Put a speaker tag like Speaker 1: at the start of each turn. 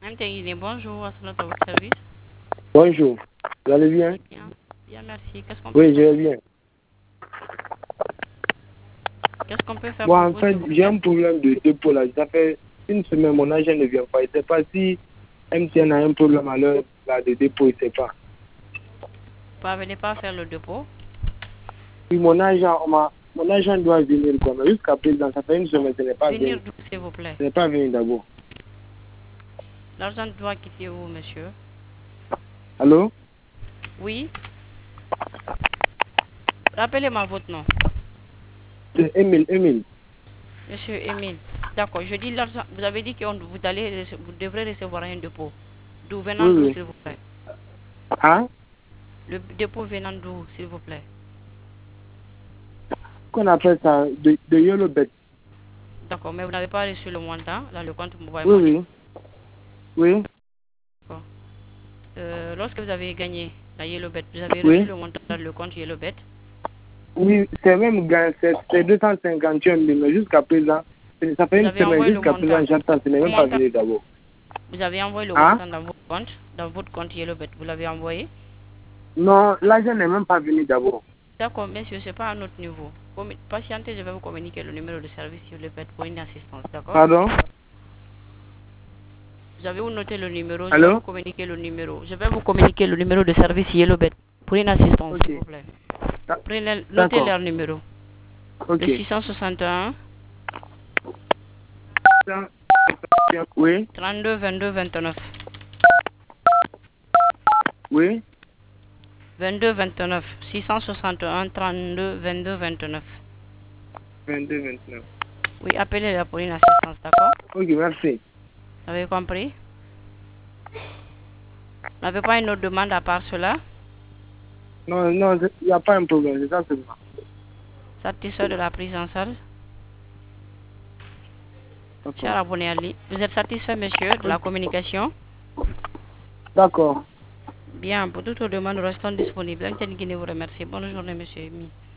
Speaker 1: MTI, bonjour, à votre service.
Speaker 2: Bonjour, vous allez bien?
Speaker 1: Bien, bien, merci. Qu'est-ce qu'on peut
Speaker 2: Oui, je
Speaker 1: faire?
Speaker 2: vais bien.
Speaker 1: Qu'est-ce qu'on peut faire
Speaker 2: Bon,
Speaker 1: pour
Speaker 2: en
Speaker 1: vous,
Speaker 2: fait,
Speaker 1: s'il vous
Speaker 2: j'ai
Speaker 1: plaît?
Speaker 2: un problème de dépôt là. Ça fait une semaine, mon agent ne vient pas. Je ne sais pas si MTN a un problème à l'heure là, de dépôt, je ne sais pas.
Speaker 1: Parvenez pas à faire le dépôt.
Speaker 2: Puis mon agent doit venir quoi. Mais jusqu'à présent, ça fait une semaine, ce n'est pas
Speaker 1: Venir
Speaker 2: venu.
Speaker 1: d'où, s'il vous plaît?
Speaker 2: Ce n'est pas venu d'abord.
Speaker 1: L'argent doit quitter où, monsieur?
Speaker 2: Allô?
Speaker 1: Oui? Rappelez-moi votre nom.
Speaker 2: C'est Émile.
Speaker 1: Monsieur Émile. D'accord, je dis l'argent. Vous avez dit que vous devrez recevoir un dépôt. D'où venant
Speaker 2: Oui,
Speaker 1: d'où,
Speaker 2: oui.
Speaker 1: s'il vous plaît?
Speaker 2: Hein?
Speaker 1: Le dépôt venant d'où, s'il vous plaît?
Speaker 2: Qu'on appelle ça de Yellow Bet.
Speaker 1: D'accord, mais vous n'avez pas reçu le montant dans le compte Mobile
Speaker 2: Oui,
Speaker 1: Money.
Speaker 2: oui. Oui,
Speaker 1: D'accord. Lorsque vous avez gagné la Yellowbet, vous avez reçu
Speaker 2: oui.
Speaker 1: le montant dans le compte Yellowbet.
Speaker 2: Oui, c'est même gain, c'est 251 000, mais jusqu'à présent, ça fait
Speaker 1: Vous
Speaker 2: une
Speaker 1: avez
Speaker 2: semaine,
Speaker 1: envoyé le
Speaker 2: jusqu'à
Speaker 1: montant.
Speaker 2: présent, j'attends, ce n'est
Speaker 1: Le
Speaker 2: même pas
Speaker 1: montant.
Speaker 2: venu d'abord.
Speaker 1: Vous avez envoyé le
Speaker 2: Hein?
Speaker 1: montant dans votre compte Yellowbet. Vous l'avez envoyé.
Speaker 2: Non, l'agent n'est même pas venu d'abord.
Speaker 1: D'accord, monsieur, c'est pas à notre niveau. Patientez, je vais vous communiquer le numéro de service Yellowbet pour une assistance, d'accord?
Speaker 2: Pardon?
Speaker 1: Vous avez où noté le numéro, je vais vous
Speaker 2: Allô?
Speaker 1: communiquer le numéro. Je vais vous communiquer le numéro de service Yellowbet pour une assistance, s'il
Speaker 2: Ok.
Speaker 1: vous plaît. Notez
Speaker 2: D'accord.
Speaker 1: leur numéro. Le
Speaker 2: Ok.
Speaker 1: 661
Speaker 2: Oui,
Speaker 1: 32 22 29.
Speaker 2: oui.
Speaker 1: 22 29. 661 32 22 29.
Speaker 2: 22, 29.
Speaker 1: Oui, appelez-la pour une assistance, d'accord?
Speaker 2: Ok, merci.
Speaker 1: Vous avez compris? Vous n'avez pas une autre demande à part cela?
Speaker 2: Non, non, il n'y a pas un problème, c'est ça seulement.
Speaker 1: Satisfait de la prise en charge? Cher
Speaker 2: D'accord.
Speaker 1: abonné Ali, vous êtes satisfait, monsieur, de la communication?
Speaker 2: D'accord.
Speaker 1: Bien, pour toute demande, restons disponibles. Guinée vous remercie. Bonne journée, monsieur.